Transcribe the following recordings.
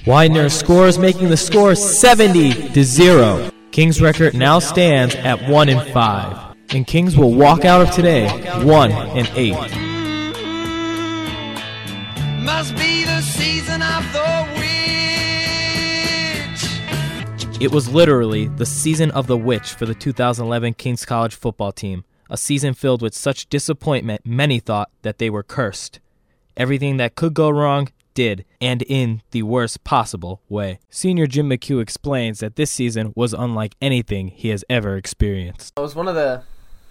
Widener scores, making the score 70-0. Kings' record now stands at 1-5, and Kings will walk out of today 1-8. Must be the season of the witch. It was literally the season of the witch for the 2011 Kings College football team, a season filled with such disappointment many thought that they were cursed. Everything that could go wrong did, and in the worst possible way. Senior Jim McHugh explains that this season was unlike anything he has ever experienced. It was one of the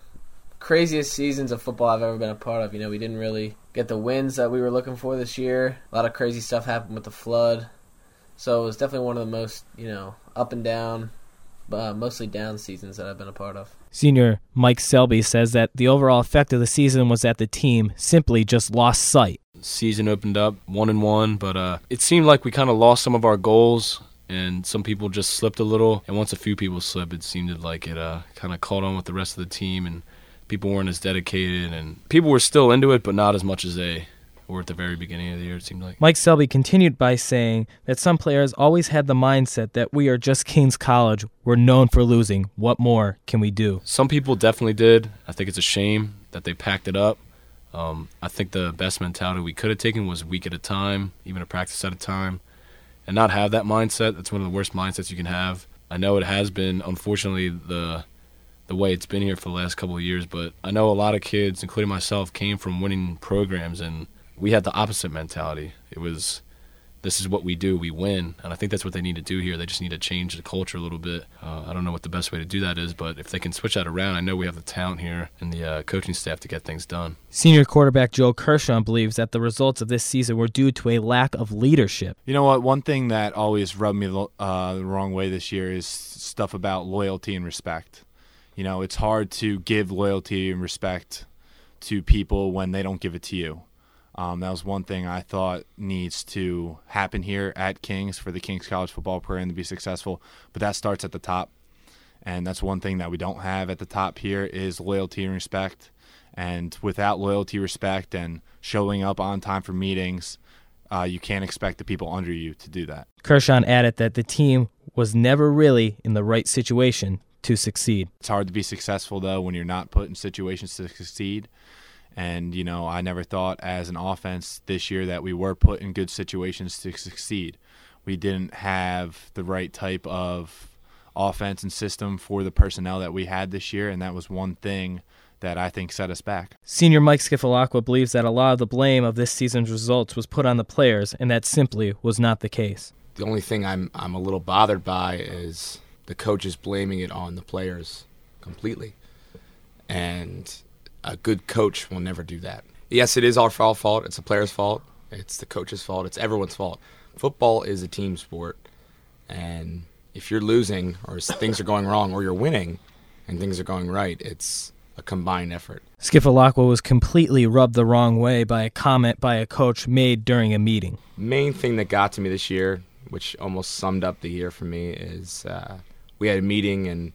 craziest seasons of football I've ever been a part of. We didn't really get the wins that we were looking for this year. A lot of crazy stuff happened with the flood. So it was definitely one of the most, up and down, mostly down seasons that I've been a part of. Senior Mike Selby says that the overall effect of the season was that the team simply just lost sight. Season opened up 1-1, but it seemed like we kind of lost some of our goals, and some people just slipped a little. And once a few people slipped, it seemed like it kind of caught on with the rest of the team, and people weren't as dedicated, and people were still into it, but not as much as they were at the very beginning of the year, it seemed like. Mike Selby continued by saying that some players always had the mindset that we are just Kings College. We're known for losing. What more can we do? Some people definitely did. I think it's a shame that they packed it up. I think the best mentality we could have taken was a week at a time, even a practice at a time, and not have that mindset. That's one of the worst mindsets you can have. I know it has been, unfortunately, the way it's been here for the last couple of years, but I know a lot of kids, including myself, came from winning programs, and we had the opposite mentality. It was, this is what we do, we win, and I think that's what they need to do here. They just need to change the culture a little bit. I don't know what the best way to do that is, but if they can switch that around, I know we have the talent here and the coaching staff to get things done. Senior quarterback Joe Kershaw believes that the results of this season were due to a lack of leadership. You know what? One thing that always rubbed me the wrong way this year is stuff about loyalty and respect. It's hard to give loyalty and respect to people when they don't give it to you. That was one thing I thought needs to happen here at Kings for the Kings College football program to be successful, but that starts at the top, and that's one thing that we don't have at the top here is loyalty and respect, and without loyalty, respect, and showing up on time for meetings, you can't expect the people under you to do that. Kershaw added that the team was never really in the right situation to succeed. It's hard to be successful, though, when you're not put in situations to succeed. And, I never thought as an offense this year that we were put in good situations to succeed. We didn't have the right type of offense and system for the personnel that we had this year, and that was one thing that I think set us back. Senior Mike Skifalakwa believes that a lot of the blame of this season's results was put on the players, and that simply was not the case. The only thing I'm a little bothered by is the coaches blaming it on the players completely. And a good coach will never do that. Yes, it is our fault. It's the players' fault. It's the coach's fault. It's everyone's fault. Football is a team sport, and if you're losing or things are going wrong, or you're winning and things are going right, it's a combined effort. Skifalakwa was completely rubbed the wrong way by a comment by a coach made during a meeting. Main thing that got to me this year, which almost summed up the year for me, is we had a meeting, and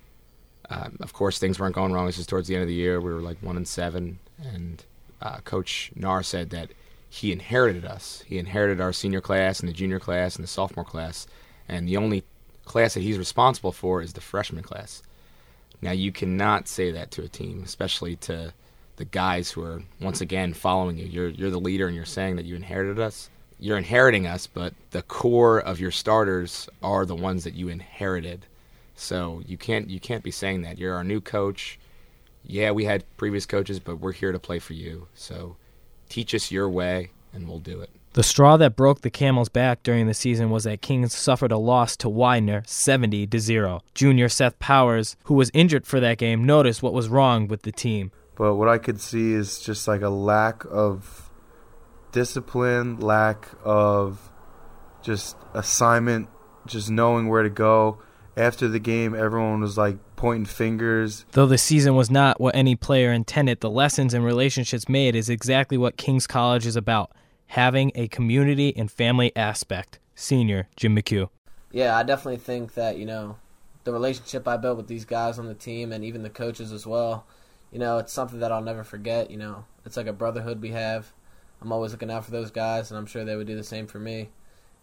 of course, things weren't going wrong. This is towards the end of the year. We were like 1-7, and Coach Narr said that he inherited us. He inherited our senior class and the junior class and the sophomore class, and the only class that he's responsible for is the freshman class. Now, you cannot say that to a team, especially to the guys who are, once again, following you. You're the leader, and you're saying that you inherited us. You're inheriting us, but the core of your starters are the ones that you inherited. So you can't be saying that. You're our new coach. Yeah, we had previous coaches, but we're here to play for you. So teach us your way, and we'll do it. The straw that broke the camel's back during the season was that Kings suffered a loss to Widener 70-0. Junior Seth Powers, who was injured for that game, noticed what was wrong with the team. But what I could see is just like a lack of discipline, lack of just assignment, just knowing where to go. After the game, everyone was like pointing fingers. Though the season was not what any player intended, the lessons and relationships made is exactly what Kings College is about, having a community and family aspect. Senior Jim McHugh. Yeah, I definitely think that, the relationship I built with these guys on the team and even the coaches as well, it's something that I'll never forget. It's like a brotherhood we have. I'm always looking out for those guys, and I'm sure they would do the same for me.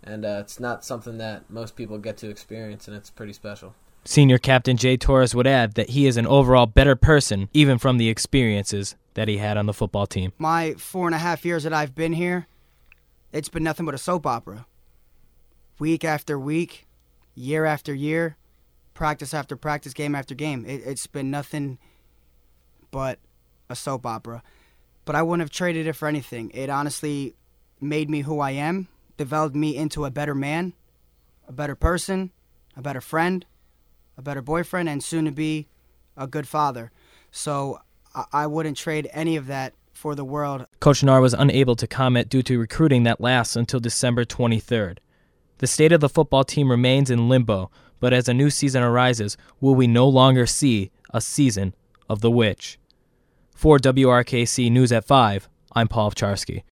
And it's not something that most people get to experience, and it's pretty special. Senior captain Jay Torres would add that he is an overall better person, even from the experiences that he had on the football team. My 4.5 years that I've been here, it's been nothing but a soap opera. Week after week, year after year, practice after practice, game after game. It's been nothing but a soap opera. But I wouldn't have traded it for anything. It honestly made me who I am, developed me into a better man, a better person, a better friend, a better boyfriend, and soon to be a good father. So I wouldn't trade any of that for the world. Coach Knarr was unable to comment due to recruiting that lasts until December 23rd. The state of the football team remains in limbo, but as a new season arises, will we no longer see a season of the witch? For WRKC News at 5, I'm Paul Ovcharski.